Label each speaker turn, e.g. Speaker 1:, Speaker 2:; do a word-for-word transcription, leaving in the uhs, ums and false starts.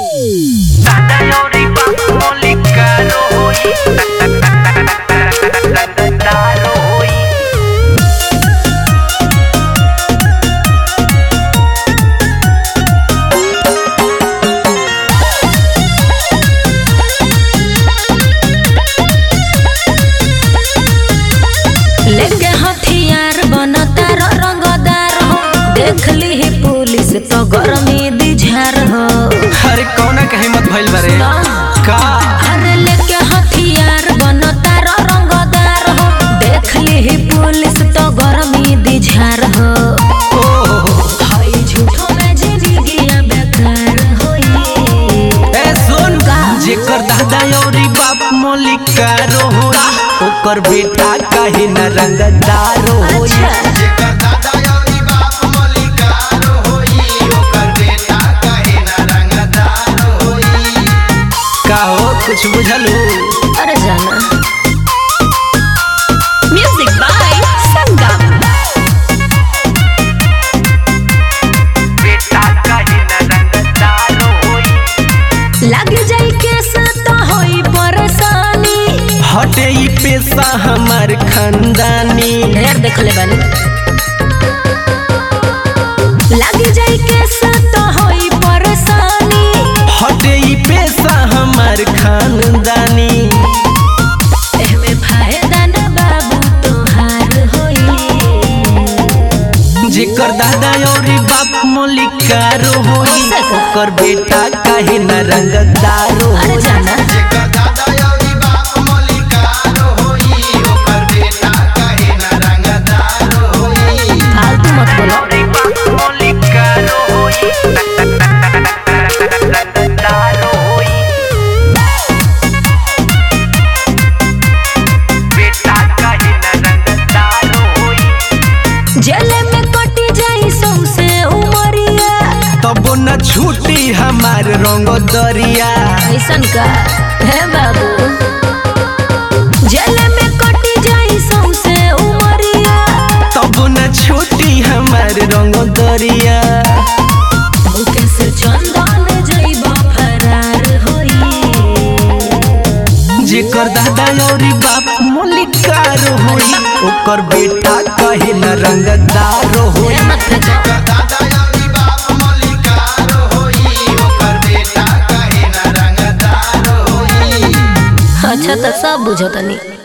Speaker 1: लेके हथियार बनता रंगदार हो, देख ली ही पुलिस तो गरमी दिझार हो।
Speaker 2: अरे कौना के हिम्मत भइल बारे का?
Speaker 1: अरे लेके हथियार बनता रंगदार हो, देख ली ही पुलिस तो गरमी दिझार हो। हाय झूठो में जिंदगी बेकार होई।
Speaker 2: ए सुन जेकर दादा औरी बाप मलिकार होई, ओकर बेटा काहे न रंगदार होई।
Speaker 3: जेकर दादा औरी बाप मलिकार होई, ओकर बेटा काहे न रंगदार होई।
Speaker 2: का हो कुछ बुझलू?
Speaker 1: अरे जाना म्यूजिक बाय संगम।
Speaker 2: बेटा काहे न रंगदार होई।
Speaker 1: लग जाई केस तो होई परेशानी।
Speaker 2: हटे ई पेशा हमार खानदानी।
Speaker 1: ढेर देखले बानी। लग जाई केस तो होई परेशानी।
Speaker 2: हटे ई पेशा हमार खानदानी।
Speaker 1: एहमे फायदा न बाबू तोहार होई।
Speaker 2: जेकर दादा औरी बाप मलिकार होई, ओकर बेटा काहे न रंगदार
Speaker 1: अरे
Speaker 2: होई।
Speaker 1: जाना
Speaker 3: जेकर दादा औरी बाप मलिकार होई, ओकर बेटा काहे न रंगदार होई।
Speaker 1: फालतू मत बोलो। जेले में कटी जाई सौसे उमरिया,
Speaker 2: तबो न छूटी हमार रंग दरिया।
Speaker 1: ऐसन का है बाबू। जेले में कटी जाई सौसे उमरिया,
Speaker 2: तबो न छूटी हमार रंग दरिया।
Speaker 1: मुके से चंदन जइबा फरार होई।
Speaker 2: जेकर दादा औरी बाप मलिकार होई, ओकर बेटा काहे न रंगदार होई।
Speaker 1: मत फेंको।
Speaker 3: जेकर दादा औरी बाप मलिकार होई, ओकर बेटा काहे न रंगदार होई।
Speaker 1: अच्छा तो सब बुझो तनी।